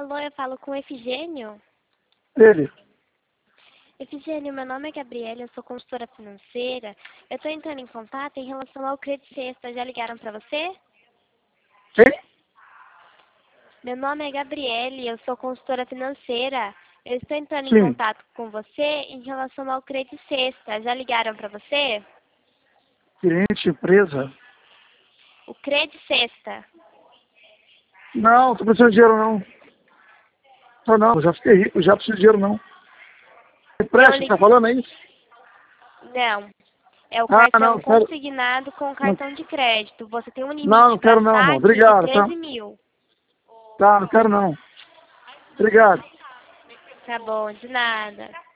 Alô, eu falo com o Efigênio. Ele. Efigênio, meu nome é Gabriela, eu sou consultora financeira. Eu estou entrando em contato em relação ao Crédito Sexta. Já ligaram para você? Quem? Meu nome é Gabriele, eu sou consultora financeira. Eu estou entrando em Sim. contato com você em relação ao Crédito Sexta. Já ligaram para você? Cliente, empresa. O Crédito Sexta. Não, tô precisando de dinheiro não. Tô não, eu já fiquei rico, já preciso de dinheiro não. Empréstimo, tá falando aí? Não. É o Não, cartão quero. consignado com Não, cartão de crédito. Você tem um não, limite não para quero não, amor. saque de Obrigado, tá? 13 mil. Tá, não quero não. Obrigado. Tá bom, de nada.